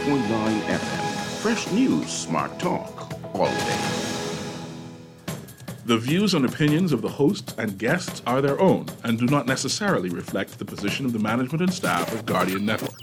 FM. Fresh news, smart talk, all day. The views and opinions of the hosts and guests are their own and do not necessarily reflect the position of the management and staff of Guardian Network.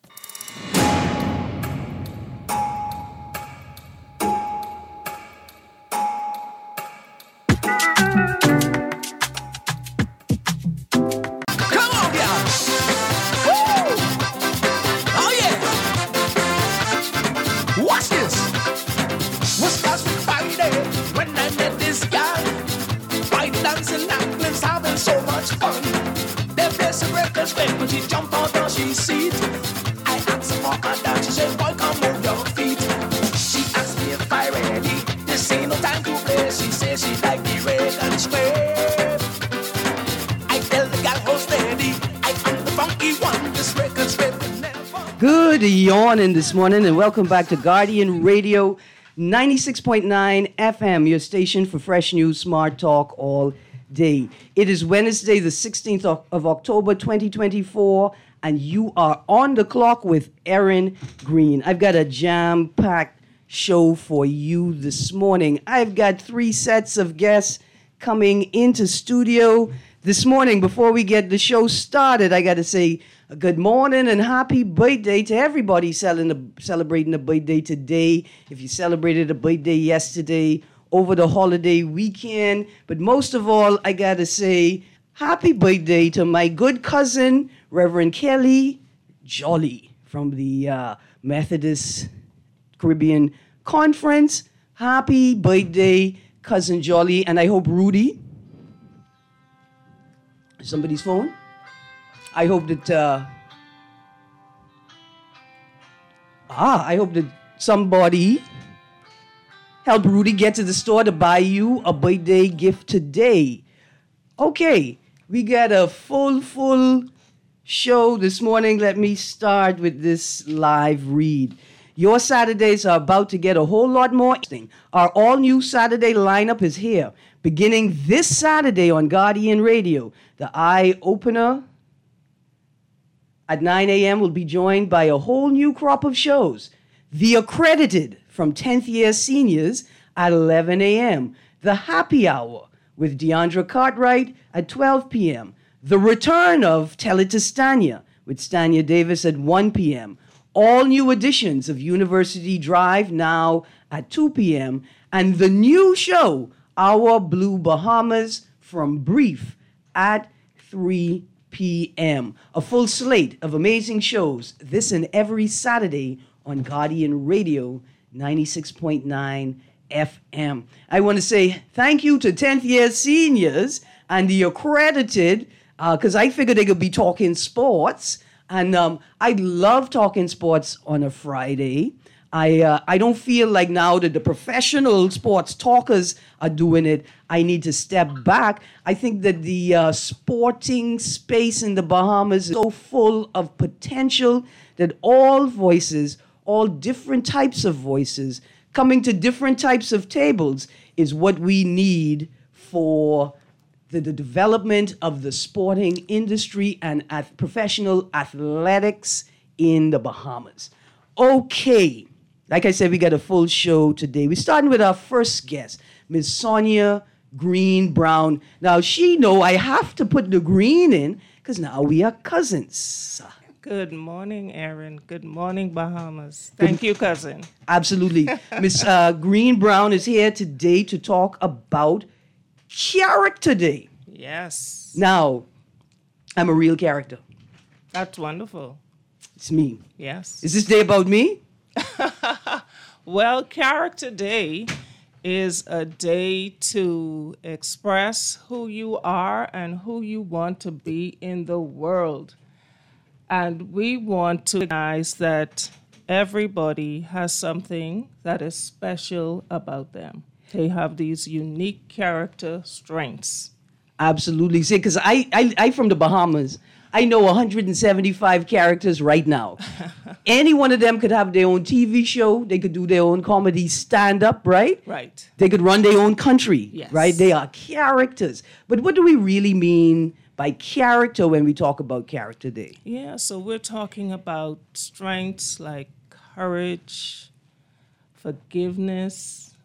Yawning this morning, and welcome back to Guardian Radio 96.9 FM, your station for fresh news, smart talk all day. It is Wednesday, the 16th of October, 2024, and you are on the clock with Erin Green. I've got a jam-packed show for you this morning. I've got 3 sets of guests coming into studio this morning. Before we get the show started, I got to say good morning and happy birthday to everybody celebrating a birthday today. If you celebrated a birthday yesterday, over the holiday weekend. But most of all, I got to say happy birthday to my good cousin, Reverend Kelly Jolly from the Methodist Caribbean Conference. Happy birthday, Cousin Jolly. And I hope Rudy, somebody's phone? I hope that somebody help Rudy get to the store to buy you a birthday gift today. Okay, we got a full show this morning. Let me start with this live read. Your Saturdays are about to get a whole lot more interesting. Our all-new Saturday lineup is here. Beginning this Saturday on Guardian Radio, the Eye Opener at 9 a.m. will be joined by a whole new crop of shows. The Accredited from 10th year seniors at 11 a.m. The Happy Hour with Deandra Cartwright at 12 p.m. The Return of Tell It to Stanya with Stanya Davis at 1 p.m. All new editions of University Drive now at 2 p.m. And the new show, Our Blue Bahamas from Brief at 3 p.m. A full slate of amazing shows this and every Saturday on Guardian Radio 96.9 FM. I want to say thank you to 10th year seniors and the Accredited, because I figured they could be talking sports. And I love talking sports on a Friday. I don't feel like now that the professional sports talkers are doing it, I need to step back. I think that the sporting space in the Bahamas is so full of potential that all voices, all different types of voices, coming to different types of tables is what we need for the development of the sporting industry and professional athletics in the Bahamas. Okay. Like I said, we got a full show today. We're starting with our first guest, Ms. Sonia Green Brown. Now, she know I have to put the green in because now we are cousins. Good morning, Erin. Good morning, Bahamas. Thank you, cousin. Absolutely. Ms. Green Brown is here today to talk about Character Day. Yes. Now, I'm a real character. That's wonderful. It's me. Yes. Is this day about me? Well, Character Day is a day to express who you are and who you want to be in the world. And we want to recognize that everybody has something that is special about them. They have these unique character strengths. Absolutely. See, because I from the Bahamas, I know 175 characters right now. Any one of them could have their own TV show. They could do their own comedy stand-up, right? Right. They could run their own country, yes. Right? They are characters. But what do we really mean by character when we talk about Character Day? Yeah, so we're talking about strengths like courage, forgiveness,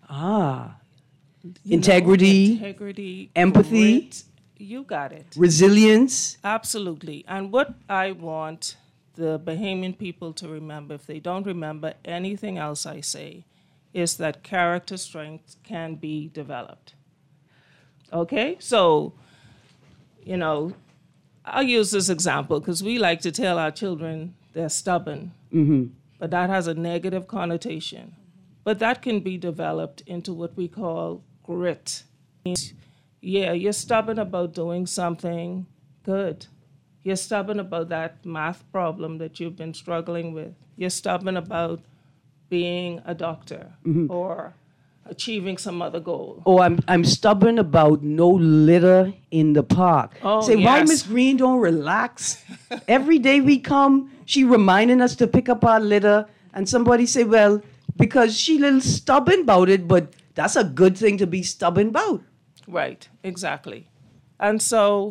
integrity, empathy, grit. You got it. resilience. Absolutely. And what I want the Bahamian people to remember, if they don't remember anything else I say, is that character strength can be developed. Okay? So, I'll use this example because we like to tell our children they're stubborn, but that has a negative connotation. But that can be developed into what we call grit. Yeah, you're stubborn about doing something good. You're stubborn about that math problem that you've been struggling with. You're stubborn about being a doctor or achieving some other goal. Oh, I'm stubborn about no litter in the park. Oh, Say, why yes. Miss Green don't relax? Every day we come, she reminding us to pick up our litter, and somebody say, well, because she little stubborn about it, but that's a good thing to be stubborn about. Right, exactly. And so,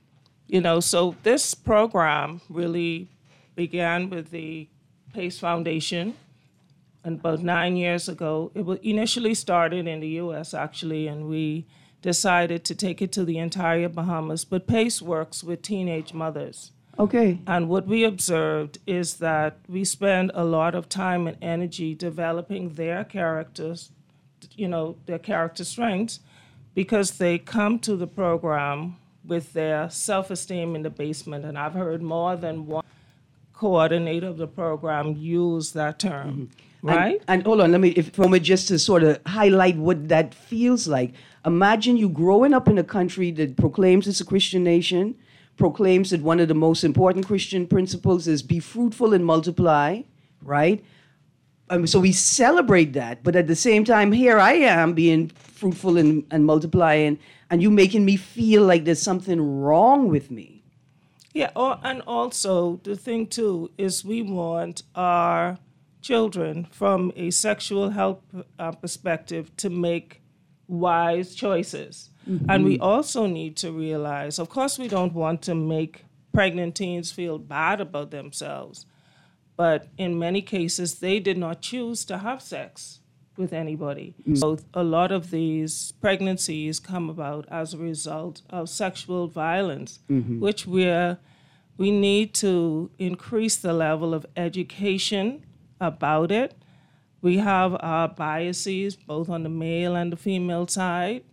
so this program really began with the PACE Foundation. And about 9 years ago, it was initially started in the U.S., actually, and we decided to take it to the entire Bahamas. But PACE works with teenage mothers. Okay. And what we observed is that we spend a lot of time and energy developing their characters, their character strengths, because they come to the program with their self-esteem in the basement. And I've heard more than one coordinator of the program use that term. Right? And hold on, just to sort of highlight what that feels like. Imagine you growing up in a country that proclaims it's a Christian nation, proclaims that one of the most important Christian principles is be fruitful and multiply, right? So we celebrate that, but at the same time, here I am being fruitful and multiplying, and you making me feel like there's something wrong with me. Yeah, and also the thing too is we want our children from a sexual health perspective to make wise choices. And we also need to realize, of course, we don't want to make pregnant teens feel bad about themselves, but in many cases, they did not choose to have sex with anybody. So a lot of these pregnancies come about as a result of sexual violence, which we need to increase the level of education about it. We have our biases, both on the male and the female side,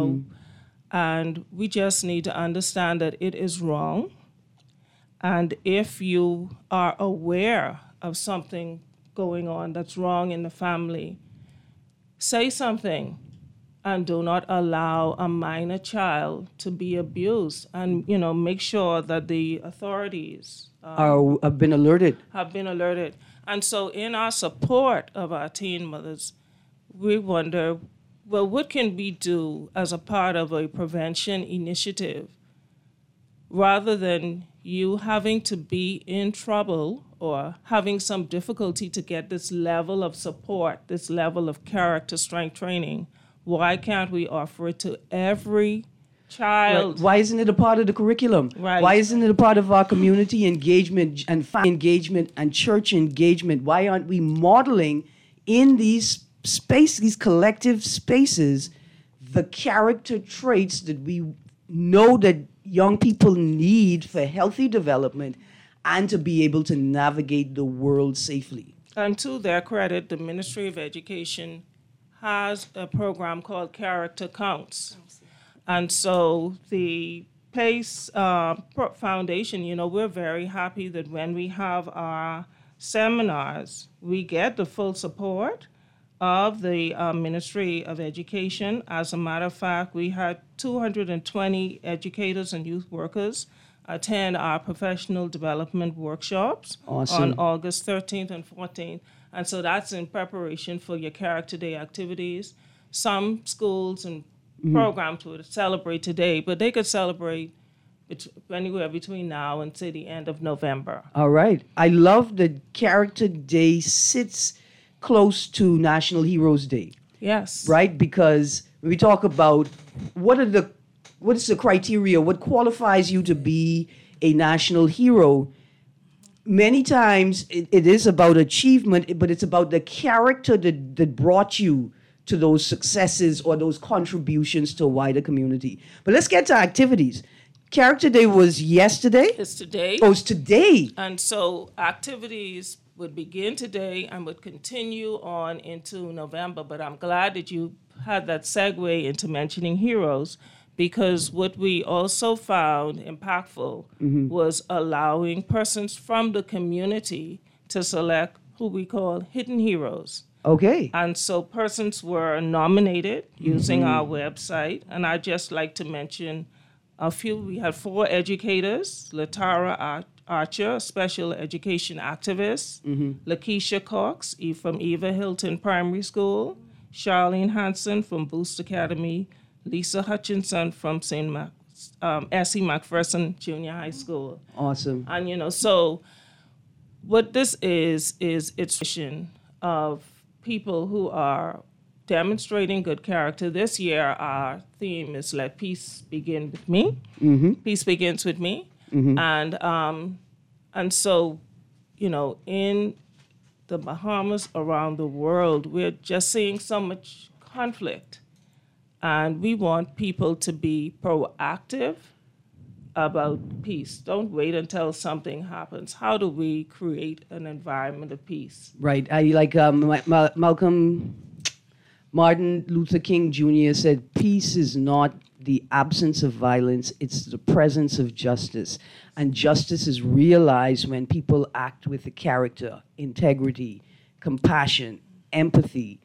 and we just need to understand that it is wrong. And if you are aware of something going on that's wrong in the family, say something and do not allow a minor child to be abused. And, make sure that the authorities Have been alerted. And so in our support of our teen mothers, we wonder, well, what can we do as a part of a prevention initiative rather than you having to be in trouble or having some difficulty to get this level of support, this level of character strength training? Why can't we offer it to every child? Right. Why isn't it a part of the curriculum? Right. Why isn't it a part of our community engagement and family engagement and church engagement? Why aren't we modeling in these collective spaces, the character traits that we know that young people need for healthy development and to be able to navigate the world safely? And to their credit, the Ministry of Education has a program called Character Counts. And so the PACE Foundation, we're very happy that when we have our seminars, we get the full support of the Ministry of Education. As a matter of fact, we had 220 educators and youth workers attend our professional development workshops on August 13th and 14th. And so that's in preparation for your Character Day activities. Some schools and programs would celebrate today, but they could celebrate anywhere between now and, say, the end of November. All right. I love that Character Day sits close to National Heroes Day. Yes. Right? Because when we talk about what is the criteria, what qualifies you to be a national hero, many times it is about achievement, but it's about the character that brought you to those successes or those contributions to a wider community. But let's get to activities. Character Day was yesterday? It's today. Oh, it's today. And so activities would begin today and would continue on into November. But I'm glad that you had that segue into mentioning heroes, because what we also found impactful was allowing persons from the community to select who we call hidden heroes. Okay. And so persons were nominated using our website. And I'd just like to mention a few. We had 4 educators: Latara Archer, special education activist; Lakeisha Cox from Eva Hilton Primary School; Charlene Hansen from Boost Academy; Lisa Hutchinson from S.E. McPherson Junior High School. Awesome. And, so what this is it's a vision of people who are demonstrating good character. This year, our theme is "Let Peace Begin with Me." Peace begins with me. And so, in the Bahamas, around the world, we're just seeing so much conflict. And we want people to be proactive about peace. Don't wait until something happens. How do we create an environment of peace? Right. I like Martin Luther King Jr. said, peace is not the absence of violence, it's the presence of justice. And justice is realized when people act with the character, integrity, compassion, empathy,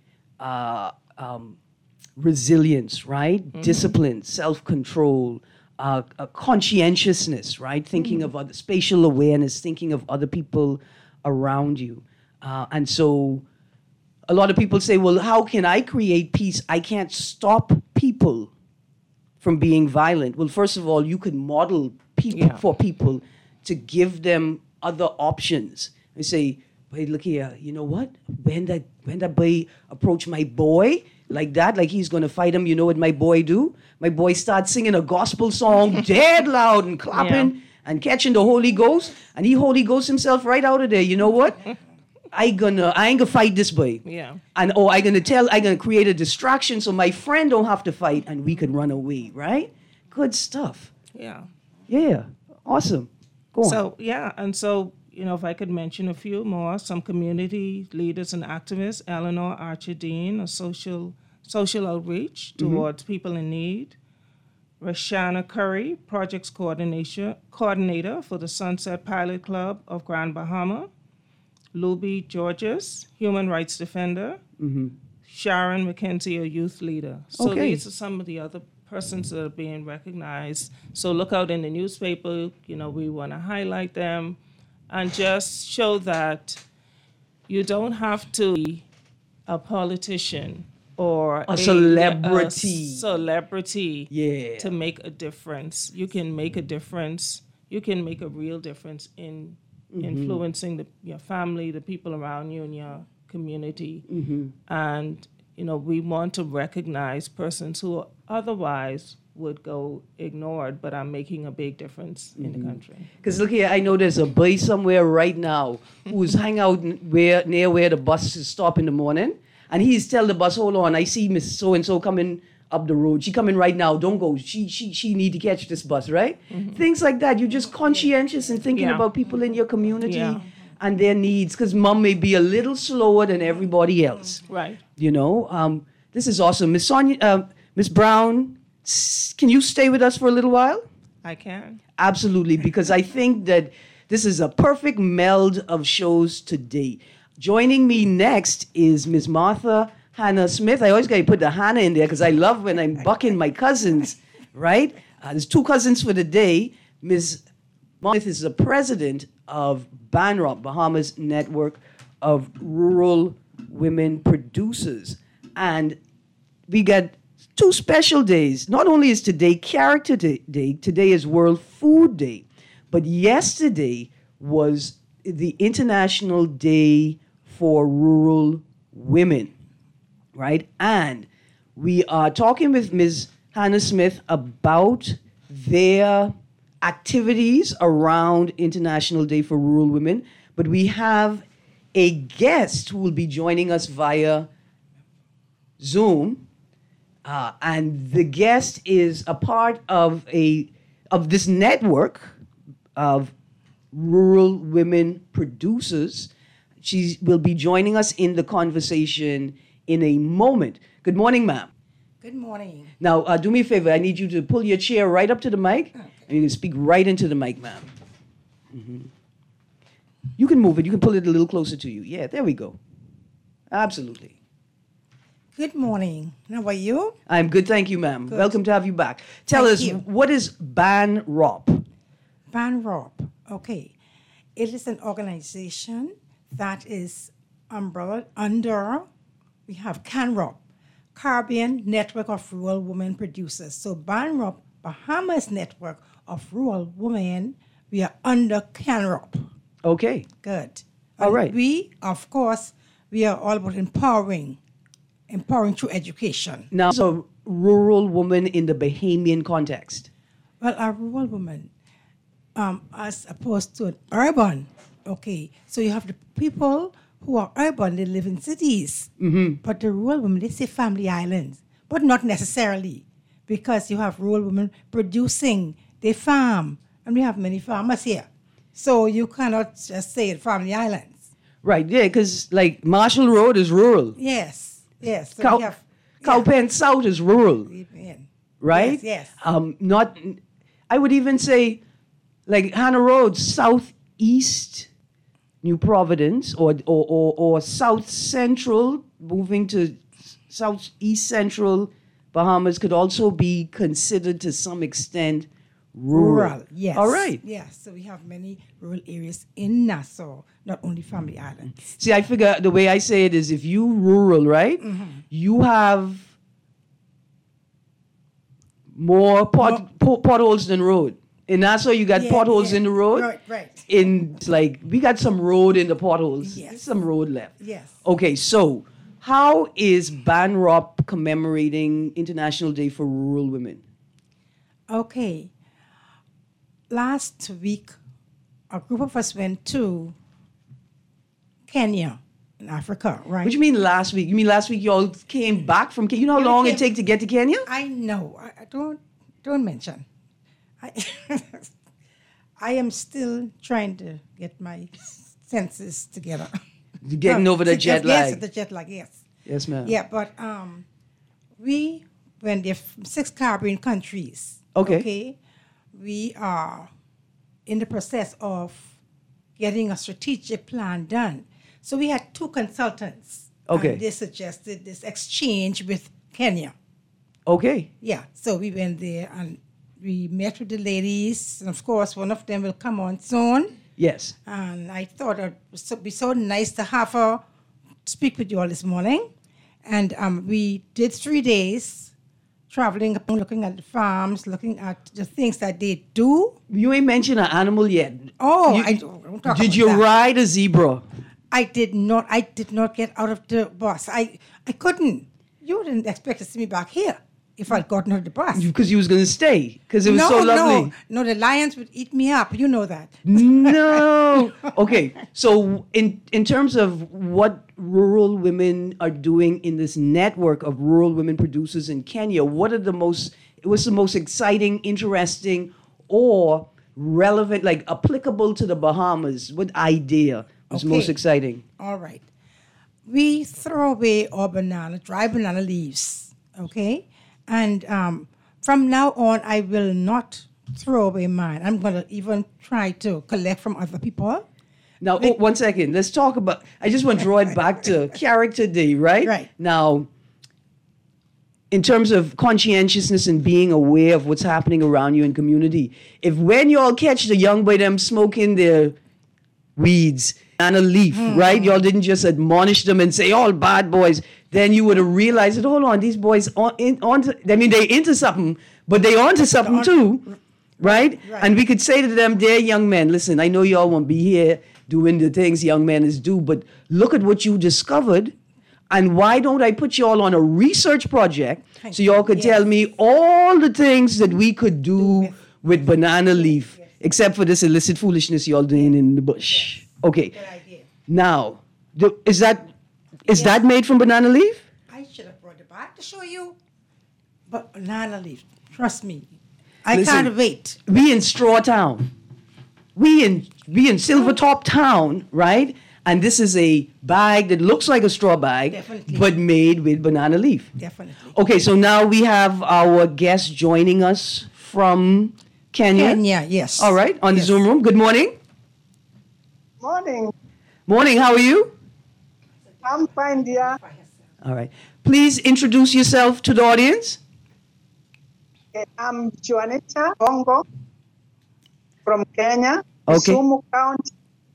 resilience, right? Discipline, self-control, conscientiousness, right? Thinking of other, spatial awareness, thinking of other people around you. And so a lot of people say, well, how can I create peace? I can't stop people from being violent. Well, first of all, you could model for people to give them other options. And say, hey, look here, you know what? When that boy approach my boy like that, like he's going to fight him, you know what my boy do? My boy starts singing a gospel song dead loud and clapping and catching the Holy Ghost. And he Holy Ghost himself right out of there. You know what? I ain't gonna fight this boy. Yeah. And I gonna create a distraction so my friend don't have to fight and we can run away, right? Good stuff. Yeah. Yeah. Awesome. Go on. So, and so, if I could mention a few more, some community leaders and activists: Eleanor Archer Dean, a social outreach towards people in need; Rashana Curry, projects coordinator for the Sunset Pilot Club of Grand Bahama; Luby Georges, human rights defender; Sharon McKenzie, a youth leader. So these are some of the other persons that are being recognized. So look out in the newspaper, we want to highlight them and just show that you don't have to be a politician or a celebrity to make a difference. You can make a difference. You can make a real difference in influencing your family, the people around you, and your community. And, we want to recognize persons who otherwise would go ignored, but are making a big difference in the country. Because look here, I know there's a boy somewhere right now who's hanging out near where the bus is stop in the morning, and he's tell the bus, hold on, I see Miss So-and-so coming up the road. She coming right now. Don't go. She need to catch this bus, right? Things like that. You're just conscientious and thinking about people in your community and their needs, because mom may be a little slower than everybody else. Right. This is awesome. Miss Sonia, Miss Brown, can you stay with us for a little while? I can. Absolutely, because I think that this is a perfect meld of shows today. Joining me next is Miss Martha Hannah Smith. I always got to put the Hannah in there because I love when I'm bucking my cousins, right? There's 2 cousins for the day. Ms. Smith is the president of BANROP, Bahamas Network of Rural Women Producers. And we got 2 special days. Not only is today Character Day, today is World Food Day, but yesterday was the International Day for Rural Women. Right? And we are talking with Ms. Hannah Smith about their activities around International Day for Rural Women, but we have a guest who will be joining us via Zoom. And the guest is a part of this network of rural women producers. She will be joining us in the conversation in a moment. Good morning, ma'am. Good morning. Now, do me a favor. I need you to pull your chair right up to the mic, and you can speak right into the mic, ma'am. Mm-hmm. You can move it. You can pull it a little closer to you. Yeah, there we go. Absolutely. Good morning. How are you? I'm good, thank you, ma'am. Good. Welcome to have you back. Tell Thank us, you. what is BANROP? BANROP. Okay. It is an organization that is umbrella under, we have CANROP, Caribbean Network of Rural Women Producers. So BANROP, Bahamas Network of Rural Women, we are under CANROP. Okay. Good. All And right. we, of course, we are all about empowering through education. Now, so rural woman in the Bahamian context. Well, a rural woman, as opposed to an urban, okay. So you have the people who are urban, they live in cities. Mm-hmm. But the rural women, they say family islands, but not necessarily, because you have rural women producing, they farm, and we have many farmers here. So you cannot just say it family islands. Right, yeah, because like Marshall Road is rural. Yes, yes. So we have Cowpen South is rural, right? Yes. Not, I would even say, like Hannah Road, southeast New Providence, or south central, moving to southeast central Bahamas could also be considered to some extent rural. Yes. All right. Yes. So we have many rural areas in Nassau, not only family islands. See, I figure the way I say it is if you rural, right, you have more potholes than road. In Nassau, you got potholes in the road. Right. We got some road in the potholes. Yes. There's some road left. Yes. Okay, so how is BANROP commemorating International Day for Rural Women? Okay. Last week, a group of us went to Kenya in Africa, right? What do you mean last week? You mean last week y'all came back from Kenya? You know how Yeah, we long it came- takes to get to Kenya? I know. I don't mention. I am still trying to get my senses together. You're getting over the jet Yes, lag. the jet lag, yes. Yes, ma'am. Yeah, but we went there from 6 Caribbean countries. Okay. We are in the process of getting a strategic plan done. So we had 2 consultants. Okay. And they suggested this exchange with Kenya. Okay. Yeah, so we went there and we met with the ladies. And of course, one of them will come on soon. Yes. And I thought it would be so nice to have her speak with you all this morning. And we did 3 days traveling, looking at the farms, looking at the things that they do. You ain't mentioned an animal yet. Oh, You- I don't talk Did about you that. ride a zebra? I did not get out of the bus. I couldn't. You didn't expect to see me back here if I'd gotten out of the bus. Because you was going to stay. Because it was so lovely. No, the lions would eat me up. You know that. No. Okay. So in terms of what rural women are doing in this network of rural women producers in Kenya, what's the most exciting, interesting, or relevant, like applicable to the Bahamas? What idea was Okay. most exciting? All right. We throw away our dry banana leaves, okay? And from now on, I will not throw away mine. I'm going to even try to collect from other people. Now, 1 second. Let's talk about, I just want to draw it back to Character Day, right? Right. Now, in terms of conscientiousness and being aware of what's happening around you in community, if when y'all catch the young boy them smoking their weeds and a leaf, right? Y'all didn't just admonish them and say, all bad boys. Then you would have realized that, hold on, these boys they into something, but they onto something too, right? And we could say to them, dear young men, listen, I know y'all won't be here doing the things young men is do, but look at what you discovered. And why don't I put y'all on a research project so y'all could tell me all the things that we could do with banana leaf, except for this illicit foolishness y'all doing in the bush. Okay. Now, is that made from banana leaf? I should have brought it back to show you. But banana leaf, trust me. I Listen, can't wait. We in Straw Town. We in Silvertop Town, right? And this is a bag that looks like a straw bag, Definitely. but made with banana leaf. Definitely. Okay, so now we have our guest joining us from Kenya. Kenya, yes. All right, on the Yes. Zoom room. Good morning. Morning. Morning, how are you? I'm fine, dear. All right. Please introduce yourself to the audience. I'm Juanita Bongo from Kenya, Okay. Kisumu County.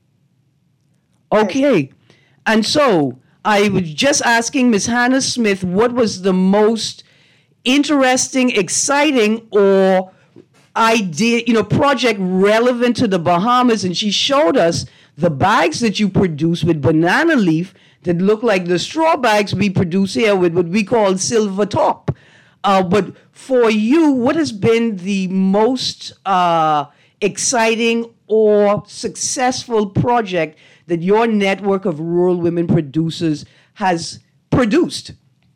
Okay. And so I was just asking Miss Hannah Smith what was the most interesting, exciting, or idea, project relevant to the Bahamas. And she showed us the bags that you produce with banana leaf that look like the straw bags we produce here with what we call silver top. But for you, what has been the most exciting or successful project that your network of rural women producers has produced?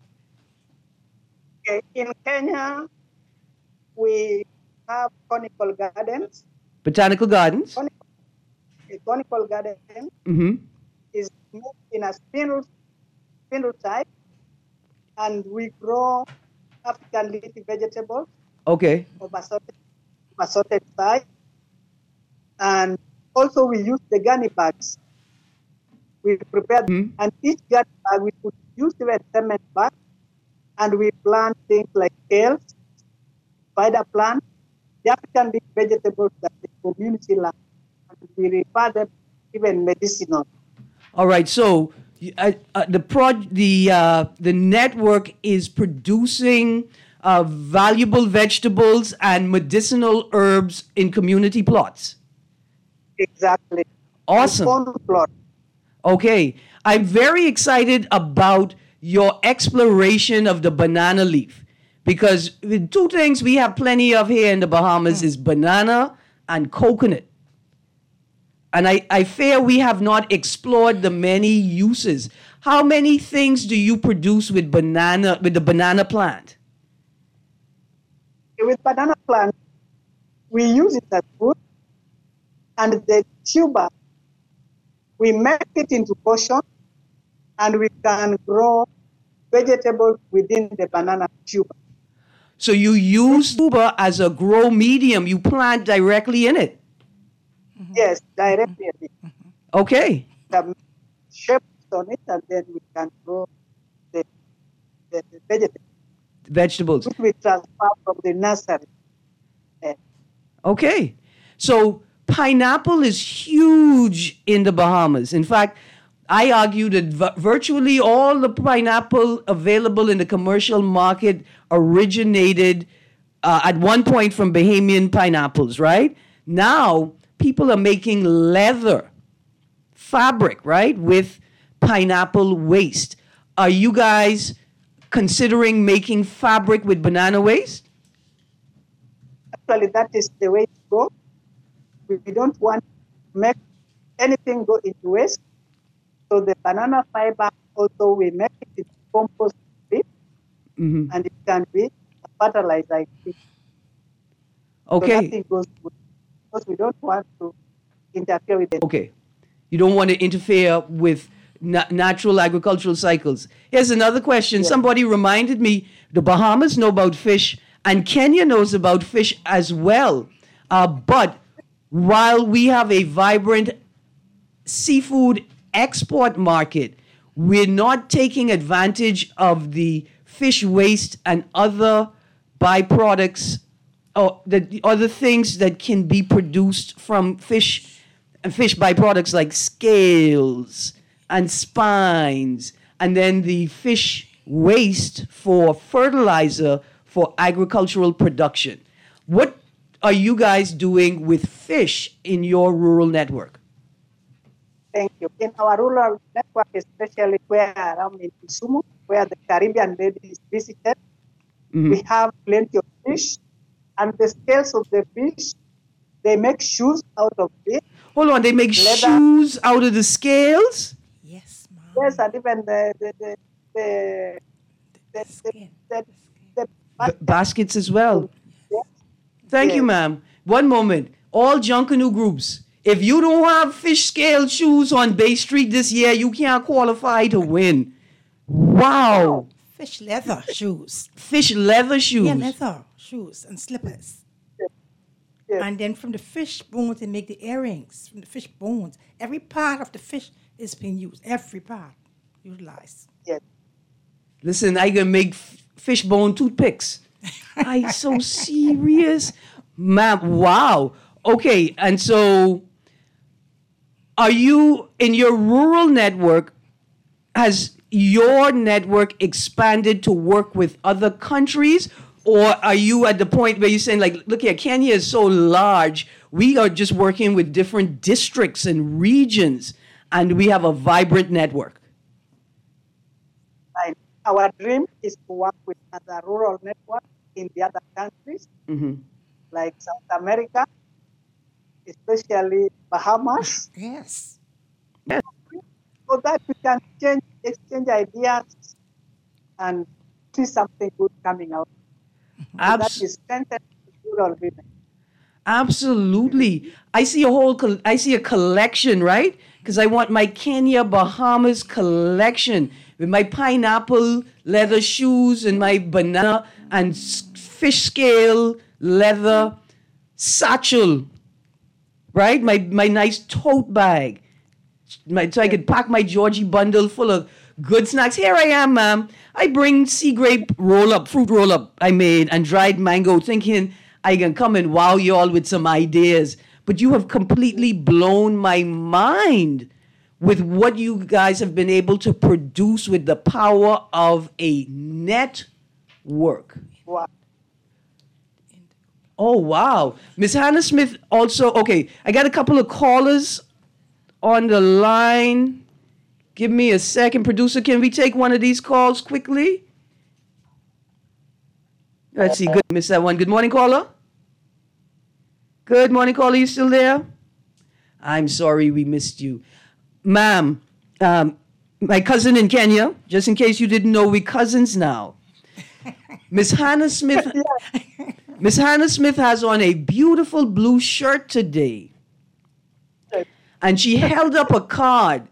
Okay. In Kenya, we have conical gardens. Botanical Gardens. A conical garden Mm-hmm. is moved in a spindle type, and we grow African leafy vegetables Okay. of assorted size. And also we use the gunny bags. We prepare Mhm. and each gunny bag we could use even cement bag, and we plant things like kales, spider plant, the African leaf vegetables that the community likes, and we refer them even medicinal. All right. So the network is producing valuable vegetables and medicinal herbs in community plots. Exactly. Awesome. And corn plot. Okay. I'm very excited about your exploration of the banana leaf because the two things we have plenty of here in the Bahamas is banana and coconut. And I fear we have not explored the many uses. How many things do you produce with the banana plant? With banana plant, we use it as food, and the tuber, we make it into portion, and we can grow vegetables within the banana tuber. So you use tuber as a grow medium. You plant directly in it. Yes, directly. Okay. The shapes on it, and then we can grow the vegetables, Vegetables. which we transfer from the nursery. Okay. So pineapple is huge in the Bahamas. In fact, I argue that virtually all the pineapple available in the commercial market originated at one point from Bahamian pineapples, right? Now, people are making leather, fabric, right, with pineapple waste. Are you guys considering making fabric with banana waste? Actually, that is the way to go. We don't want to make anything go into waste. So the banana fiber also we make it into compost heap, Mm-hmm. and it can be a fertilizer. I think. So Okay. nothing goes to, because we don't want to interfere with it. Okay. You don't want to interfere with natural agricultural cycles. Here's another question. Yeah. Somebody reminded me the Bahamas know about fish and Kenya knows about fish as well. But while we have a vibrant seafood export market, we're not taking advantage of the fish waste and other byproducts or the other things that can be produced from fish and fish byproducts like scales and spines, and then the fish waste for fertilizer for agricultural production. What are you guys doing with fish in your rural network? Thank you. In our rural network, especially where around in Kisumu, where the Caribbean lady is visited, we have plenty of fish, And the scales of the fish, they make shoes out of it. Hold on, they make Leather. shoes out of the scales? Yes, ma'am. Yes, and even the Skin. Baskets as well. yes, Thank you, Yes. ma'am. One moment. All Junkanoo groups, if you don't have fish scale shoes on Bay Street this year, you can't qualify to win. Wow. Fish leather shoes. Fish leather shoes. Yeah, leather shoes and slippers. Yes. And then from the fish bones, they make the earrings. From the fish bones, every part of the fish is being used. Every part utilized. yes. Listen, I can make fishbone toothpicks. I so serious. Ma'am, wow. Okay, and so are you in your rural network, has your network expanded to work with other countries? Or are you at the point where you're saying, like, look here, Kenya is so large, we are just working with different districts and regions, and we have a vibrant network? Right. Our dream is to work with other rural networks in the other countries, like South America, especially Bahamas, Yes. so that we can exchange ideas and see something good coming out. So that Abs- is strengthen rural women. Absolutely. I see I see a collection, right? Because I want my Kenya Bahamas collection with my pineapple leather shoes and my banana and fish scale leather satchel, right? My nice tote bag. So I could pack my Georgie bundle full of good snacks. Here I am, ma'am. I bring sea grape fruit roll up I made and dried mango, thinking I can come and wow you all with some ideas. But you have completely blown my mind with what you guys have been able to produce with the power of a network. Wow. Oh, wow. Miss Hannah Smith also, okay, I got a couple of callers on the line. Give me a second. Producer, can we take one of these calls quickly? Let's see. Good. Miss that one. Good morning, caller. Good morning, caller. You still there? I'm sorry we missed you. Ma'am, my cousin in Kenya, just in case you didn't know, we're cousins now. Miss Hannah Smith. Miss Hannah Smith has on a beautiful blue shirt today. And she held up a card.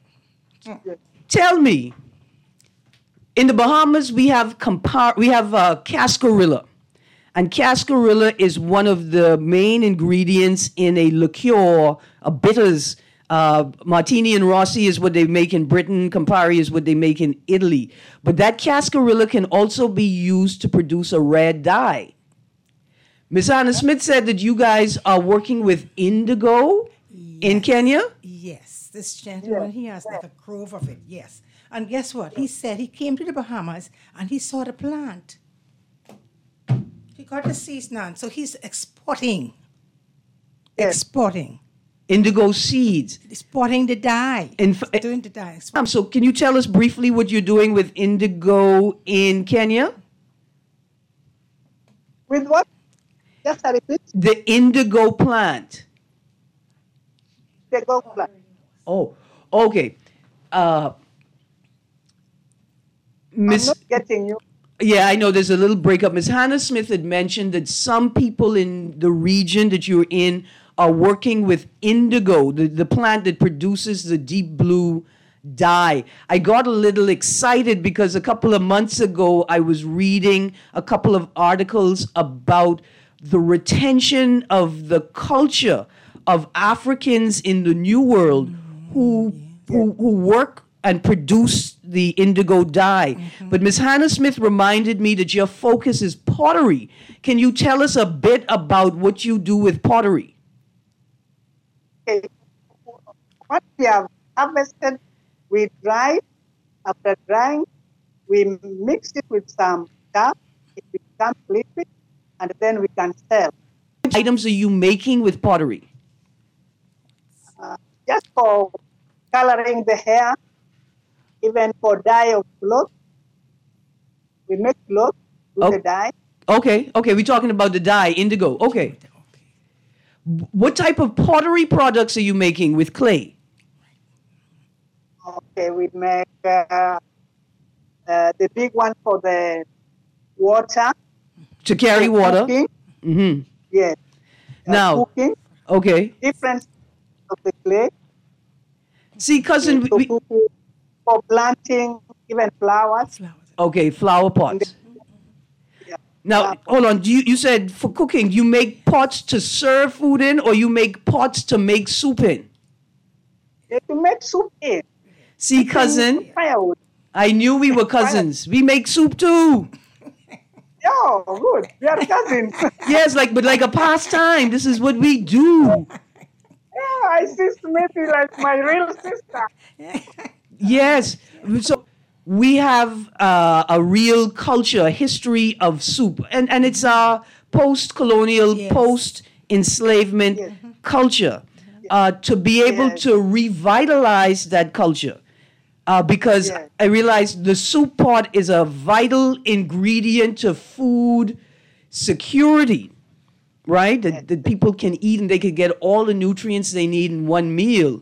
Tell me, in the Bahamas, we have cascarilla. And cascarilla is one of the main ingredients in a liqueur, a bitters. Martini and Rossi is what they make in Britain. Campari is what they make in Italy. But that cascarilla can also be used to produce a red dye. Miss Hannah Smith said that you guys are working with indigo in Kenya? Yes, this gentleman, he has like a grove of it, yes. And guess what? He said he came to the Bahamas and he saw the plant. He got the seeds now, so he's exporting. Yes. Exporting. Indigo seeds. Exporting the dye. In He's doing the dye. So can you tell us briefly what you're doing with indigo in Kenya? With what? Just a repeat. The indigo plant. The go plan. Oh, okay. I'm Miss, not getting you. yeah, I know there's a little breakup. Miss Hannah Smith had mentioned that some people in the region that you're in are working with indigo, the plant that produces the deep blue dye. I got a little excited because a couple of months ago I was reading a couple of articles about the retention of the culture of Africans in the New World who work and produce the indigo dye. But Ms. Hannah Smith reminded me that your focus is pottery. Can you tell us a bit about what you do with pottery? Okay. What we have harvested, we dry. After drying, we mix it with some stuff. It becomes liquid, and then we can sell. What items are you making with pottery? Just for coloring the hair, even for dye of clothes. We make clothes with the dye. Okay. We're talking about the dye, indigo. Okay. What type of pottery products are you making with clay? Okay, we make the big one for the water. To carry water? Cooking. Mm-hmm. Yes. Now, Cooking. okay. Different of the clay. See, cousin, Cooking for planting, even flowers. okay, flower pots. Yeah. Now, hold on. You said for cooking, you make pots to serve food in, or you make pots to make soup in? To make soup in. See, cousin, Firewood. I knew we were cousins. We make soup too. Oh, good. We are cousins. Yes, but like a pastime. This is what we do. Yeah, I see Smithy like my real sister. Yes. So we have a real culture, a history of soup. And it's a post-colonial, Yes. post-enslavement culture. To be able to revitalize that culture. Because Yes. I realized the soup pot is a vital ingredient to food security, right? That people can eat and they can get all the nutrients they need in one meal.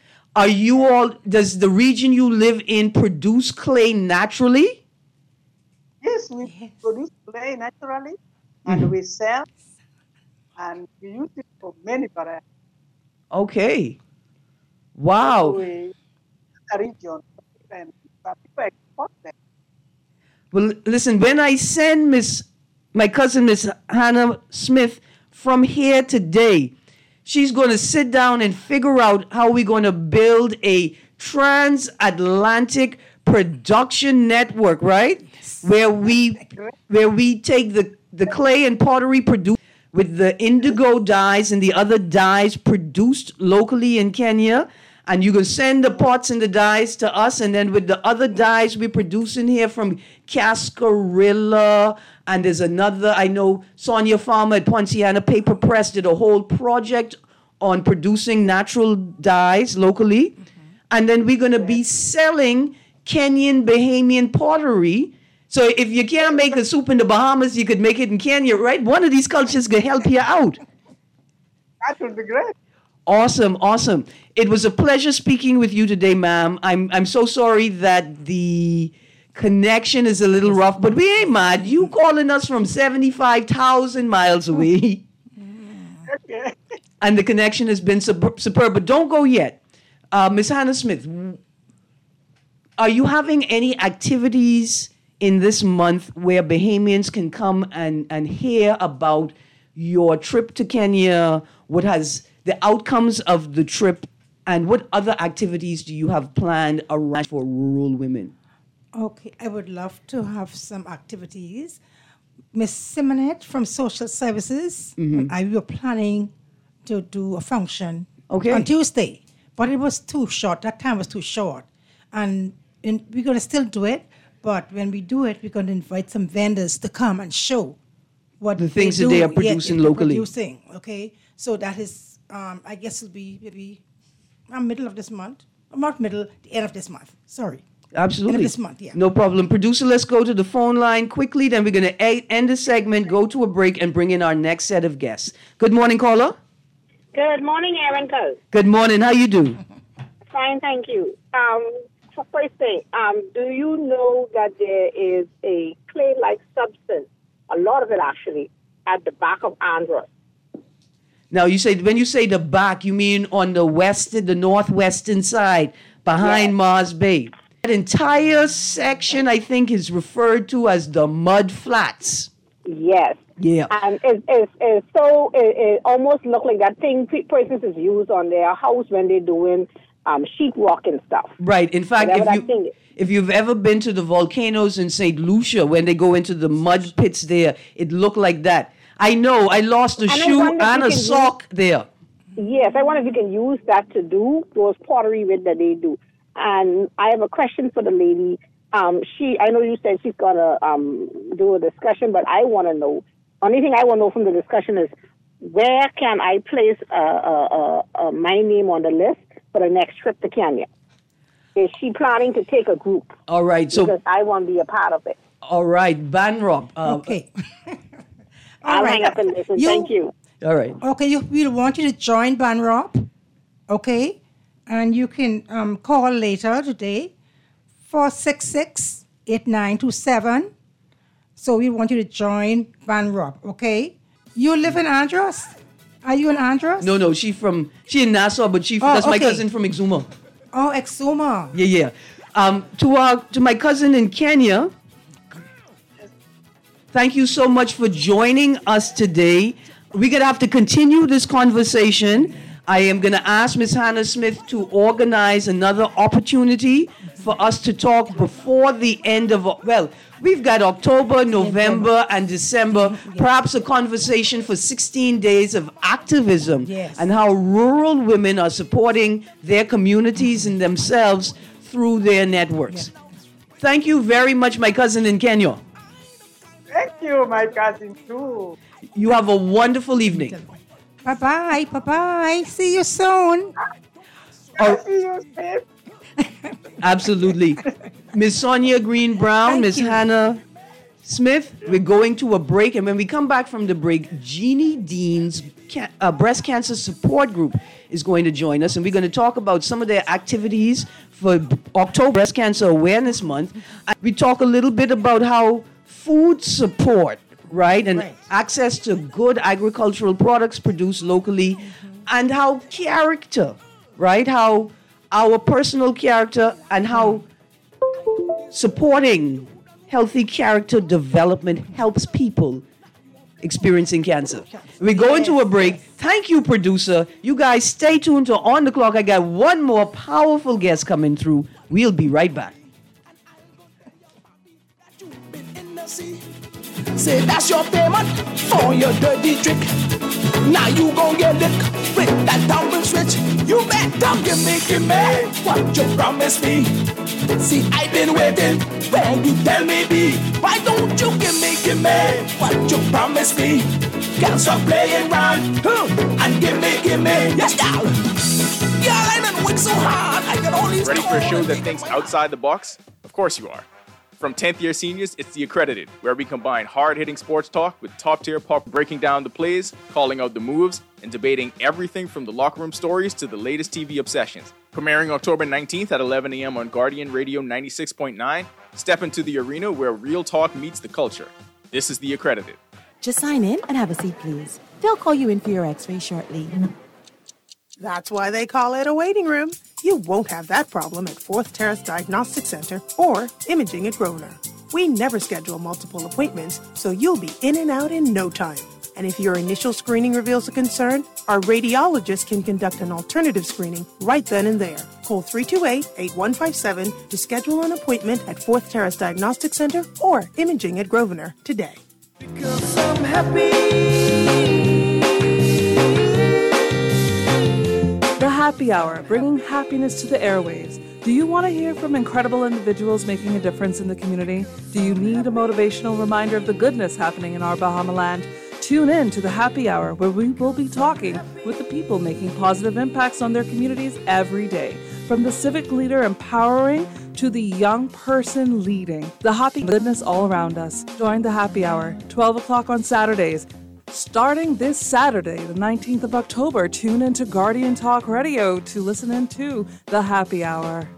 Does the region you live in produce clay naturally? Yes, we produce clay naturally and we sell and we use it for many varieties. Okay. Wow. We the region and people export them. Well, listen, when I send my cousin, Miss Hannah Smith, from here today, she's going to sit down and figure out how we're going to build a transatlantic production network, right? Where we take the clay and pottery produced with the indigo dyes and the other dyes produced locally in Kenya. And you can send the pots and the dyes to us, and then with the other dyes we produce in here from Cascarilla, and there's another, I know Sonia Farmer at Ponciana Paper Press did a whole project on producing natural dyes locally. And then we're going to be selling Kenyan Bahamian pottery. So if you can't make a soup in the Bahamas, you could make it in Kenya, right? One of these cultures could help you out. That would be great. Awesome. It was a pleasure speaking with you today, ma'am. I'm so sorry that the connection is a little rough, but we ain't mad. You calling us from 75,000 miles away. Okay. And the connection has been superb. But don't go yet. Ms. Hannah Smith, are you having any activities in this month where Bahamians can come and hear about your trip to Kenya, what has the outcomes of the trip, and what other activities do you have planned around for rural women? Okay, I would love to have some activities. Miss Simonet from Social Services, I were planning to do a function on Tuesday, but it was too short. That time was too short. And we're going to still do it, but when we do it, we're going to invite some vendors to come and show what the things that they are producing locally. Okay, so that is, I guess it'll be maybe middle of this month. Not middle, the end of this month. Sorry. Absolutely. End of this month, yeah. No problem. Producer, let's go to the phone line quickly. Then we're going to end the segment, go to a break, and bring in our next set of guests. Good morning, caller. Good morning, Aaron Cole. Good morning. How you do? Fine, thank you. For first thing, do you know that there is a clay-like substance, a lot of it actually, at the back of Andros? Now, when you say the back, you mean on the northwestern side, behind Mars Bay. That entire section, I think, is referred to as the mud flats. Yes. Yeah. And it almost look like that thing persons is used on their house when they're doing sheetrock and stuff. Right. In fact, if you've ever been to the volcanoes in St. Lucia, when they go into the mud pits there, it looked like that. I know. I lost a shoe and a sock there. Yes, I wonder if you can use that to do those pottery with that they do. And I have a question for the lady. I know you said she's gonna do a discussion, but I want to know. Only thing I want to know from the discussion is where can I place my name on the list for the next trip to Kenya? Is she planning to take a group? All right. So because I want to be a part of it. All right, Banrop. Okay. I'll right. hang up and listen. Thank you. All right. Okay, we'll want you to join Banrop, okay? And you can call later today, 466-8927. So we want you to join Banrop, okay? You live in Andros? Are you in Andros? No, she in Nassau, but that's my okay. cousin from Exuma. Oh, Exuma. Yeah. To my cousin in Kenya, thank you so much for joining us today. We're going to have to continue this conversation. I am going to ask Ms. Hannah Smith to organize another opportunity for us to talk before the end of, we've got October, November, and December, perhaps a conversation for 16 days of activism and how rural women are supporting their communities and themselves through their networks. Thank you very much, my cousin in Kenya. Thank you, my cousin, too. You have a wonderful evening. Bye-bye. See you soon. See you soon. Absolutely. Miss Sonia Green Brown, Miss Hannah Smith, we're going to a break. And when we come back from the break, Jeannie Dean's breast cancer support group is going to join us. And we're going to talk about some of their activities for October Breast Cancer Awareness Month. And we talk a little bit about how food support, right? And access to good agricultural products produced locally, and how character, right? How our personal character and how supporting healthy character development helps people experiencing cancer. We go into a break. Thank you, producer. You guys stay tuned to On the Clock. I got one more powerful guest coming through. We'll be right back. Say that's your payment for your dirty trick. Now you gon' get licked with that tumbling switch. You better give me what you promised me. See, I've been waiting when you tell me be. Why don't you give me what you promised me? Can't stop playing around and give me, yes, y'all. Y'all, I done worked so hard. I can only ready for a show that thinks outside the box? Of course you are. From 10th year seniors, it's The Accredited, where we combine hard-hitting sports talk with top-tier pop, breaking down the plays, calling out the moves, and debating everything from the locker room stories to the latest TV obsessions. Premiering October 19th at 11 a.m. on Guardian Radio 96.9, step into the arena where real talk meets the culture. This is The Accredited. Just sign in and have a seat, please. They'll call you in for your x-ray shortly. That's why they call it a waiting room. You won't have that problem at Fourth Terrace Diagnostic Center or Imaging at Grosvenor. We never schedule multiple appointments, so you'll be in and out in no time. And if your initial screening reveals a concern, our radiologist can conduct an alternative screening right then and there. Call 328-8157 to schedule an appointment at Fourth Terrace Diagnostic Center or Imaging at Grosvenor today. Because I'm happy. The Happy Hour, bringing happiness to the airwaves. Do you want to hear from incredible individuals making a difference in the community? Do you need a motivational reminder of the goodness happening in our Bahama land? Tune in to The Happy Hour, where we will be talking with the people making positive impacts on their communities every day. From the civic leader empowering to the young person leading. The happy goodness all around us. Join The Happy Hour, 12 o'clock on Saturdays. Starting this Saturday, the 19th of October, tune into Guardian Talk Radio to listen into The Happy Hour.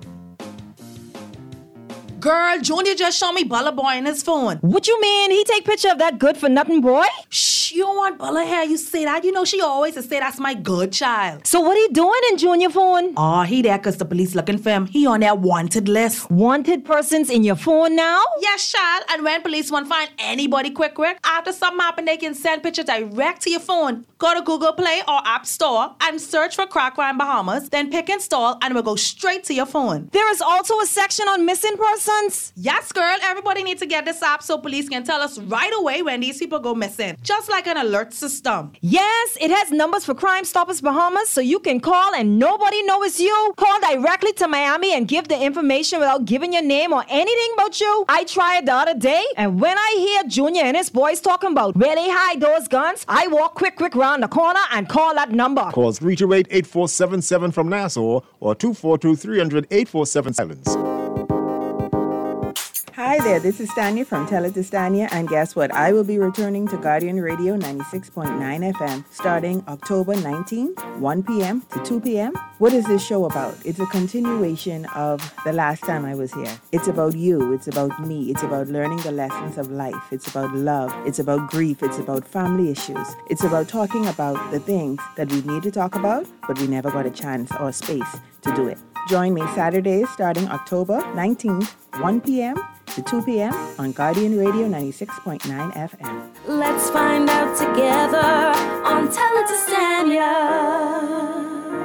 Girl, Junior just showed me Bella Boy in his phone. What you mean? He take picture of that good-for-nothing boy? Shh, you don't want Bella here. You say that. You know she always say that's my good child. So what he doing in Junior phone? Oh, he there because the police looking for him. He on that wanted list. Wanted persons in your phone now? Yes, child. And when police want to find anybody quick, after something happen, they can send pictures direct to your phone. Go to Google Play or App Store and search for Crack Crime Bahamas. Then pick install and it will go straight to your phone. There is also a section on missing persons. Yes, girl. Everybody needs to get this app so police can tell us right away when these people go missing. Just like an alert system. Yes, it has numbers for Crime Stoppers Bahamas, so you can call and nobody knows it's you. Call directly to Miami and give the information without giving your name or anything about you. I tried the other day, and when I hear Junior and his boys talking about where they hide those guns, I walk quick round the corner and call that number. Call 328-8477 from Nassau or 242-300-8477 Islands. Hi there, this is Stanya from Tell It to Stanya, and guess what? I will be returning to Guardian Radio 96.9 FM starting October 19th, 1 p.m. to 2 p.m. What is this show about? It's a continuation of the last time I was here. It's about you, it's about me, it's about learning the lessons of life, it's about love, it's about grief, it's about family issues, it's about talking about the things that we need to talk about, but we never got a chance or space to do it. Join me Saturdays starting October 19th, 1 p.m. to 2 p.m. on Guardian Radio 96.9 FM. Let's find out together on Tell It to Stanya.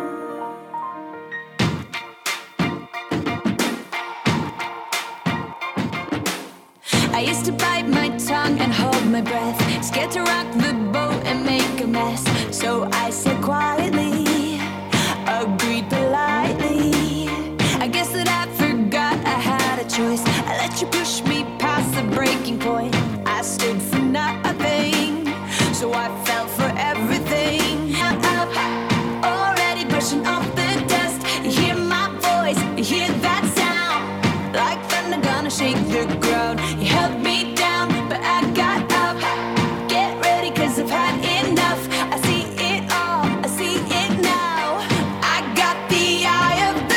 I used to bite my tongue and hold my breath, scared to rock the boat and make a mess. So I said quietly, agreed politely. I guess that I forgot I had a choice. I let you push me past the breaking point. I stood for nothing, so I fell for everything. Up, already brushing off the dust. You hear my voice, you hear that sound, like thunder gonna shake the ground. You held me down, but I got up. Get ready, 'cause I've had enough. I see it all, I see it now. I got the eye of the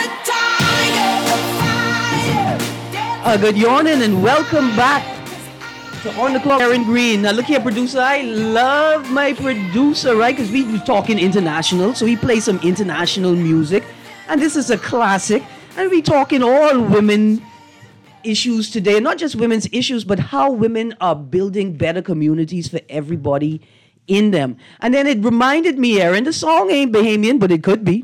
tiger, Good morning and welcome back to On the Clock, Aaron Green. Now look here, producer. I love my producer, right? Because we be talking international, so he plays some international music. And this is a classic. And we talking all women issues today. Not just women's issues, but how women are building better communities for everybody in them. And then it reminded me, Aaron, the song ain't Bahamian, but it could be.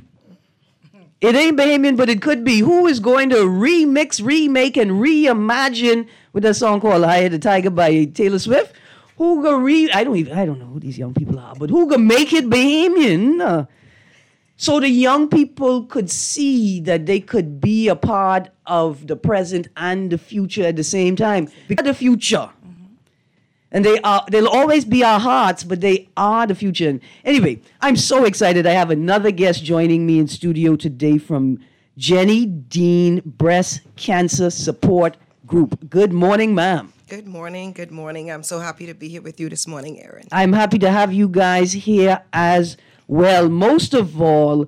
It ain't Bahamian, but it could be. Who is going to remix, remake, and reimagine with a song called "Eye of the Tiger" by Taylor Swift? Who gonna I don't know who these young people are, but who gonna make it Bahamian? So the young people could see that they could be a part of the present and the future at the same time. Because the future. And they'll always be our hearts, but they are the future. And anyway, I'm so excited. I have another guest joining me in studio today from Jenny Dean Breast Cancer Support Group. Good morning, ma'am. Good morning. Good morning. I'm so happy to be here with you this morning, Aaron. I'm happy to have you guys here as well. Most of all,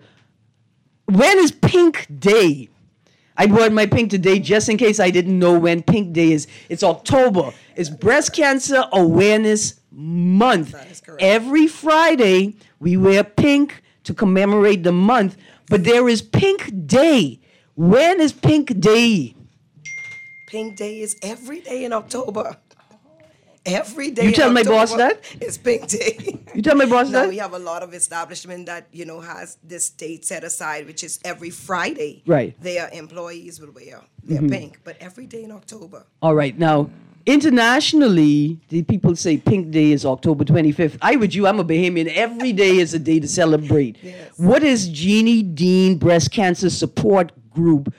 when is Pink Day? I wore my pink today just in case I didn't know when Pink Day is. It's October. It's Breast Cancer Awareness Month. That is correct. Every Friday, we wear pink to commemorate the month, but there is Pink Day. When is Pink Day? Pink Day is every day in October. Every day. You tell my boss that? It's Pink Day. You tell my boss Now that? we have a lot of establishment that, has this date set aside, which is every Friday. Right. Their employees will wear their pink, but every day in October. All right. Now, internationally, the people say Pink Day is October 25th. I'm a Bahamian. Every day is a day to celebrate. Yes. What is Jeannie Dean Breast Cancer Support Group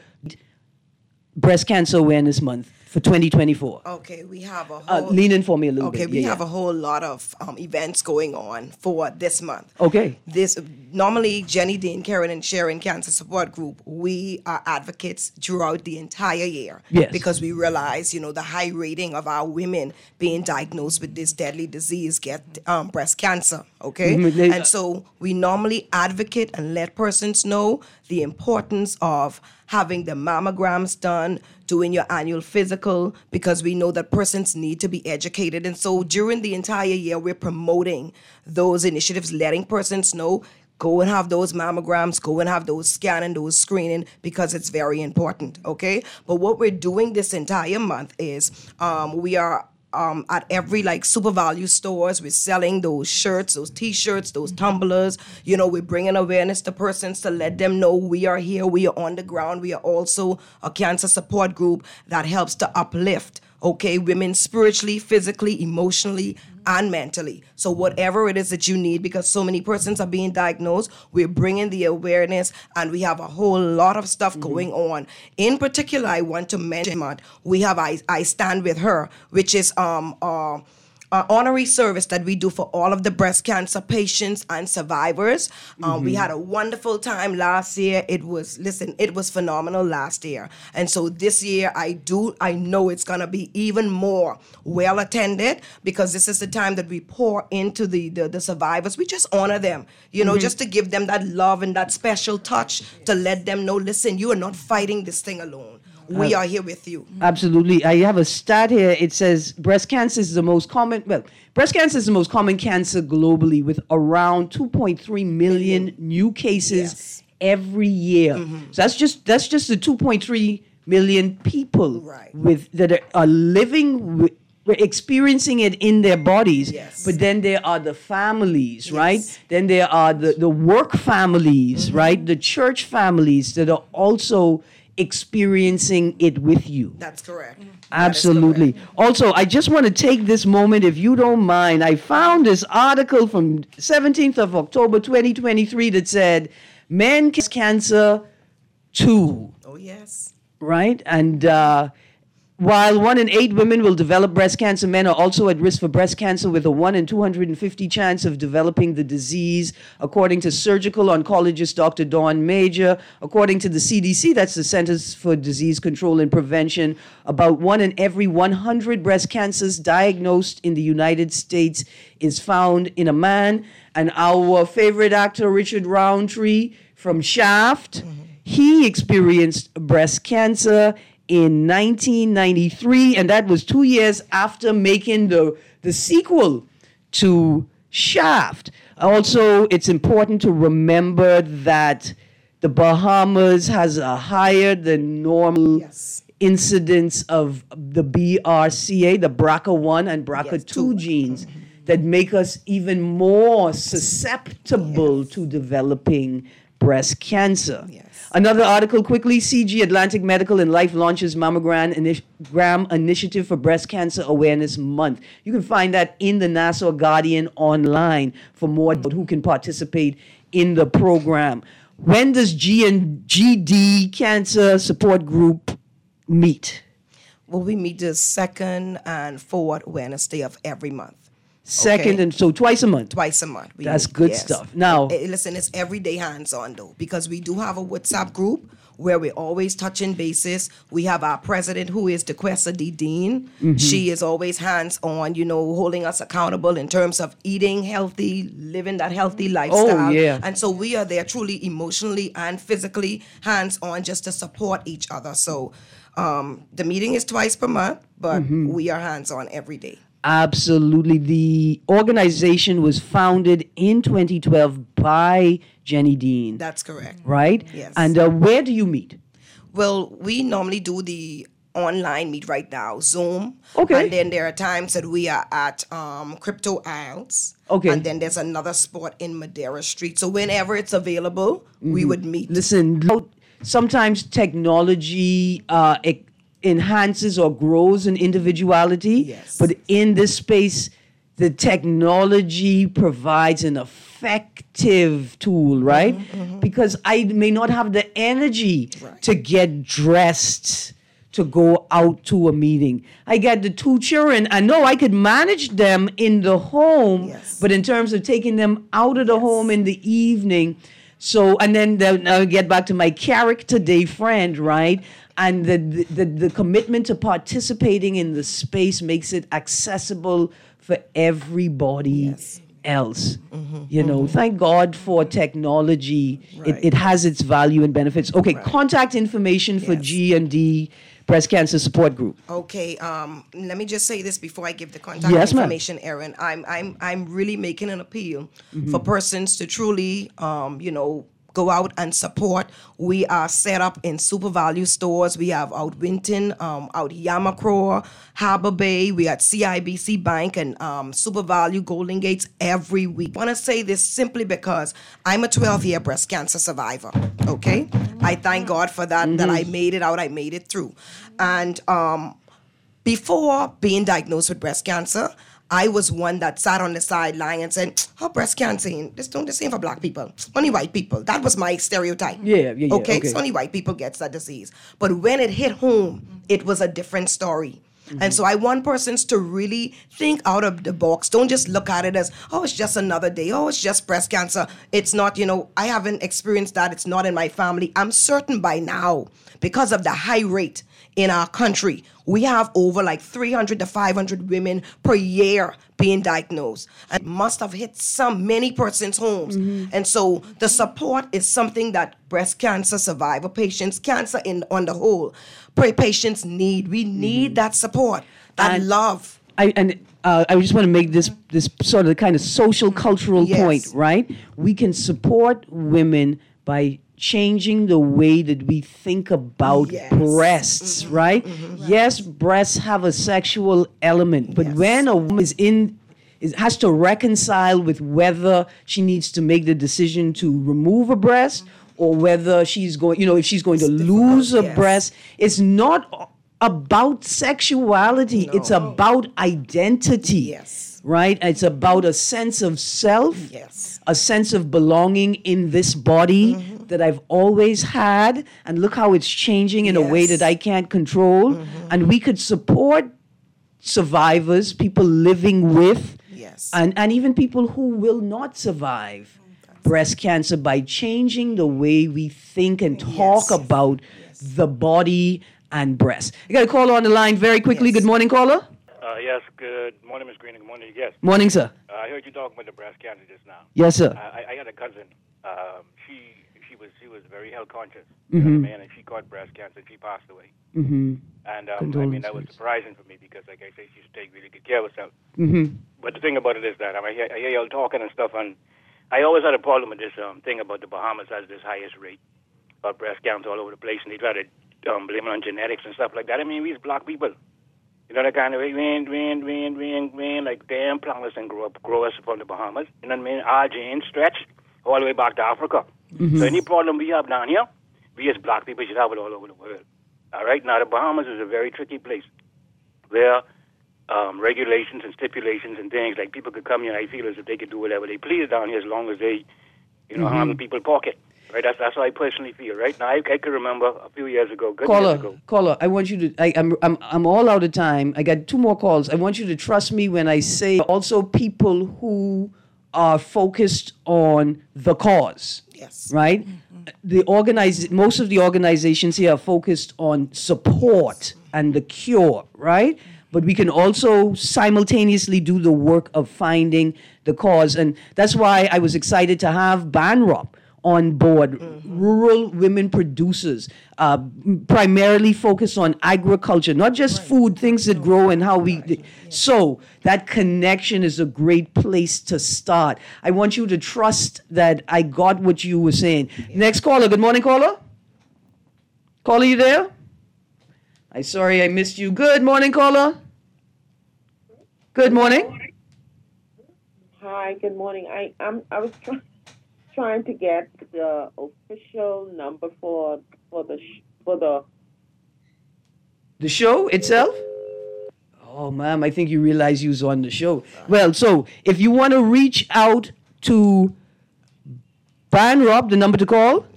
Breast Cancer Awareness Month for 2024? Okay, we have a whole... lean in for me a little bit. Okay, we have a whole lot of events going on for this month. Okay. Normally, Jenny Dean, Karen, and Sharon Cancer Support Group, we are advocates throughout the entire year. Yes. Because we realize, the high rating of our women being diagnosed with this deadly disease, get breast cancer, okay? Mhm. And so we normally advocate and let persons know the importance of having the mammograms done, doing your annual physical, because we know that persons need to be educated. And so during the entire year, we're promoting those initiatives, letting persons know, go and have those mammograms, go and have those scanning, those screening, because it's very important, okay? But what we're doing this entire month is we are at every Super Value stores, we're selling those shirts, those T-shirts, those tumblers. We're bringing awareness to persons to let them know we are here, we are on the ground. We are also a cancer support group that helps to uplift, women spiritually, physically, emotionally, and mentally. So whatever it is that you need, because so many persons are being diagnosed, we're bringing the awareness, and we have a whole lot of stuff going on. In particular, I want to mention we have I Stand With Her, which is honorary service that we do for all of the breast cancer patients and survivors. We had a wonderful time last year. It was phenomenal last year. And so this year I know it's going to be even more well attended, because this is the time that we pour into the survivors. We just honor them, just to give them that love and that special touch, to let them know, listen, you are not fighting this thing alone. We are here with you. Absolutely. I have a stat here. It says breast cancer is the most common cancer globally, with around 2.3 million new cases every year. So that's just the 2.3 million people that are living with, we're experiencing it in their bodies. But then there are the families, right? Then there are the work families, right? The church families that are also experiencing it with you. That's correct. Absolutely. That is correct. Also, I just want to take this moment, if you don't mind. I found this article from 17th of October 2023 that said, men cancer too. Oh, yes. Right? And while 1 in 8 women will develop breast cancer, men are also at risk for breast cancer, with a 1 in 250 chance of developing the disease, according to surgical oncologist Dr. Dawn Major. According to the CDC, that's the Centers for Disease Control and Prevention, about 1 in every 100 breast cancers diagnosed in the United States is found in a man. And our favorite actor, Richard Roundtree from Shaft, he experienced breast cancer in 1993, and that was 2 years after making the sequel to Shaft. Also, it's important to remember that the Bahamas has a higher than normal incidence of the BRCA, the BRCA1 and BRCA2 genes that make us even more susceptible to developing breast cancer. Another article quickly, CG Atlantic Medical and Life launches Mammogram Initiative for Breast Cancer Awareness Month. You can find that in the Nassau Guardian online for more about who can participate in the program. When does GD Cancer Support Group meet? Well, we meet the second and fourth Wednesday of every month. Second, and so twice a month. Twice a month. That's good stuff. Now, listen, it's everyday hands-on though, because we do have a WhatsApp group where we're always touching bases. We have our president, who is DeQuesta D. Dean. She is always hands-on, holding us accountable in terms of eating healthy, living that healthy lifestyle. Oh, yeah. And so we are there truly emotionally and physically hands-on, just to support each other. So the meeting is twice per month, but we are hands-on every day. Absolutely. The organization was founded in 2012 by Jenny Dean. That's correct. Right? Yes. And where do you meet? Well, we normally do the online meet right now, Zoom. Okay. And then there are times that we are at Crypto Isles. Okay. And then there's another spot in Madeira Street. So whenever it's available, we would meet. Listen, sometimes technology enhances or grows in individuality, but in this space, the technology provides an effective tool, right? Because I may not have the energy to get dressed to go out to a meeting. I got the 2 children. I know I could manage them in the home, but in terms of taking them out of the home in the evening, so, and then I'll get back to my character day friend, right? And the commitment to participating in the space makes it accessible for everybody else. Thank God for technology. It has its value and benefits. Okay, contact information for G&D Breast Cancer Support Group. Okay, let me just say this before I give the contact information, Erin. I'm really making an appeal for persons to truly, go out and support. We are set up in Super Value stores. We have out Winton, out Yamacraw, Harbor Bay. We at CIBC Bank and Super Value Golden Gates every week. I want to say this simply because I'm a 12-year breast cancer survivor, okay? I thank God for that, that I made it out, I made it through. And before being diagnosed with breast cancer, I was one that sat on the sideline and said, breast cancer, this ain't for black people. Only white people. That was my stereotype. Okay, so only white people gets that disease. But when it hit home, it was a different story. And so I want persons to really think out of the box. Don't just look at it as, oh, it's just another day. Oh, it's just breast cancer. It's not, I haven't experienced that. It's not in my family. I'm certain by now, because of the high rate in our country, we have over like 300 to 500 women per year being diagnosed. And it must have hit many persons' homes. And so the support is something that breast cancer survivor patients, cancer on the whole, patients need. We need that support, that love. I just want to make this sort of kind of social cultural point, right? We can support women by changing the way that we think about breasts, right? Yes, breasts have a sexual element, but when a woman has to reconcile with whether she needs to make the decision to remove a breast or whether she's going, if she's going to lose a breast, it's not about sexuality. It's about identity. Right? It's about a sense of self, a sense of belonging in this body that I've always had. And look how it's changing in a way that I can't control. And we could support survivors, people living with, and even people who will not survive breast cancer by changing the way we think and talk about the body and breast. I got a caller on the line very quickly. Good morning, caller. Yes, good morning, Ms. Green, and good morning, yes. Morning, sir. I heard you talking about the breast cancer just now. Yes, sir. I had a cousin. She was very health conscious, Mhm. and she caught breast cancer. She passed away. Mm-hmm. And that was surprising for me because, like I say, she used to take really good care of herself. Mm-hmm. But the thing about it is that I hear y'all talking and stuff, and I always had a problem with this thing about the Bahamas has this highest rate of breast cancer all over the place, and they try to blame it on genetics and stuff like that. I mean, we's black people. You know, that kind of rain, like damn plants and grow us from the Bahamas. You know what I mean? Our genes stretch all the way back to Africa. Mm-hmm. So any problem we have down here, we as black people should have it all over the world. All right? Now, the Bahamas is a very tricky place where regulations and stipulations and things, like people could come here, I feel as if they could do whatever they please down here as long as they, harm the people's pocket. Right, that's how I personally feel. Right now, I can remember a few years ago, Caller, I want you to. I'm all out of time. I got 2 more calls. I want you to trust me when I say also people who are focused on the cause. Yes. Right. Most of the organizations here are focused on support and the cure. Right. But we can also simultaneously do the work of finding the cause, and that's why I was excited to have BANROP on board, rural women producers, primarily focused on agriculture, not just food, things that grow and how we... So that connection is a great place to start. I want you to trust that I got what you were saying. Next caller. Good morning, caller. Caller, you there? I'm sorry I missed you. Good morning, caller. Good morning. Hi, good morning. I was trying to get the official number for the show itself. Oh, ma'am, I think you realize you was on the show. Well, so if you want to reach out to BANROP, the number to call?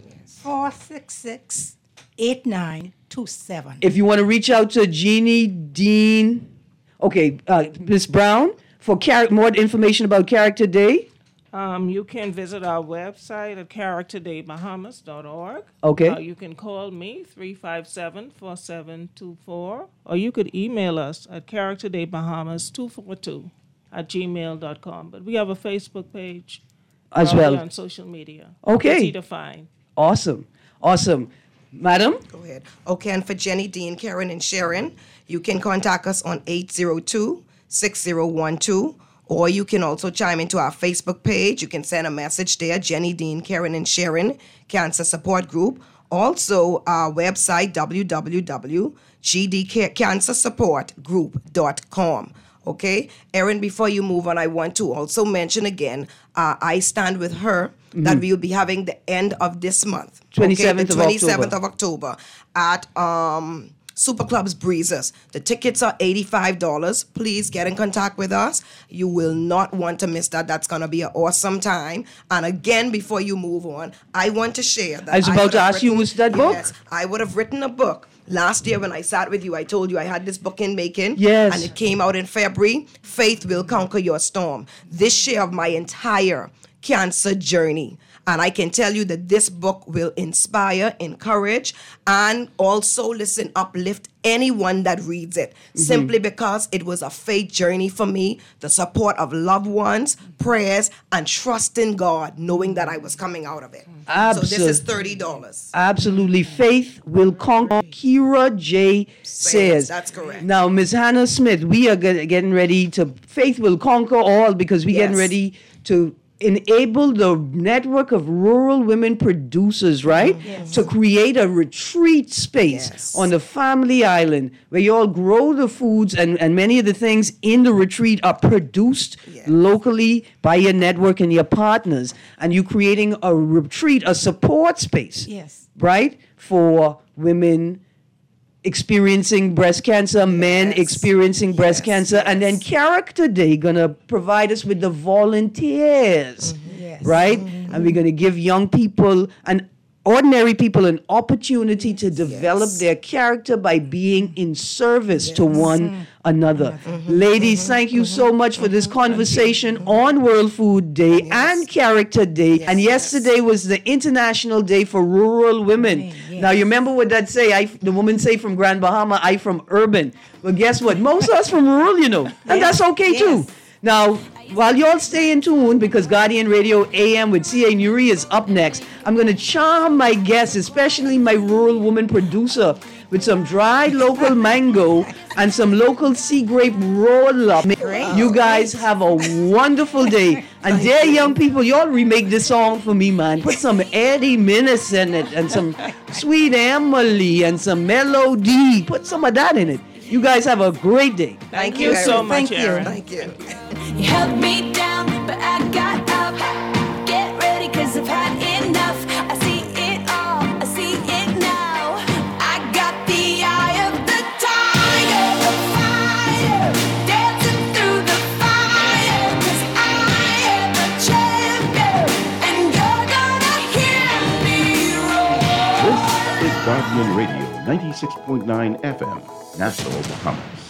466-8927. If you want to reach out to Jeannie Dean, Ms. Brown, for more information about Character Day. You can visit our website at characterdaybahamas.org. Okay. You can call me, 357-4724, or you could email us at characterdaybahamas242@gmail.com. But we have a Facebook page as well on social media. Okay. Easy to find. Awesome. Madam? Go ahead. Okay, and for Jenny, Dean, Karen, and Sharon, you can contact us on 802-6012. Or you can also chime into our Facebook page. You can send a message there, Jenny, Dean, Karen, and Sharon, Cancer Support Group. Also, our website, www.gdcancersupportgroup.com. Okay? Erin, before you move on, I want to also mention again, I Stand With Her, that we will be having the end of this month. 27th of October at... Super Club's Breezes. The tickets are $85. Please get in contact with us. You will not want to miss that. That's going to be an awesome time. And again, before you move on, I want to share that I was about to ask you, was that book? Yes, I would have written a book Last year when I sat with you, I told you I had this book in making. Yes. And it came out in February. Faith Will Conquer Your Storm. This year of my entire cancer journey. And I can tell you that this book will inspire, encourage, and also, listen, uplift anyone that reads it. Simply because it was a faith journey for me, the support of loved ones, prayers, and trust in God, knowing that I was coming out of it. So this is $30. Absolutely. Faith Will Conquer. Kira J. says. That's correct. Now, Ms. Hannah Smith, we are getting ready to, Faith Will Conquer all, because we're getting ready to enable the network of rural women producers, right? To create a retreat space on the family island where you all grow the foods, and many of the things in the retreat are produced locally by your network and your partners. And you're creating a retreat, a support space, right? For women experiencing breast cancer, men experiencing breast cancer, and then Character Day gonna provide us with the volunteers, right? And we're gonna give young people and ordinary people an opportunity to develop their character by being in service to one another. Ladies, thank you so much for this conversation on World Food Day and Character Day. And yesterday was the International Day for Rural Women. Now, you remember what that say? The woman say from Grand Bahama, I from urban. Well, guess what? Most of us from rural, you know. And that's okay, too. Now, while y'all stay in tune, because Guardian Radio AM with C.A. Nuri is up next, I'm going to charm my guests, especially my rural woman producer, with some dried local mango and some local sea grape roll-up. You guys have a wonderful day. And dear young people, y'all remake this song for me, man. Put some Eddie Minnis in it, and some Sweet Emily, and some Melody. Put some of that in it. You guys have a great day. Thank you so much, Aaron. Thank you. You held me down, but I got up. Get ready, cause I've had enough. I see it all, I see it now. I got the eye of the tiger, the fighter, dancing through the fire. Cause I am a champion, and you're gonna hear me roar. This is Guardian Radio 96.9 FM, Nassau, Bahamas.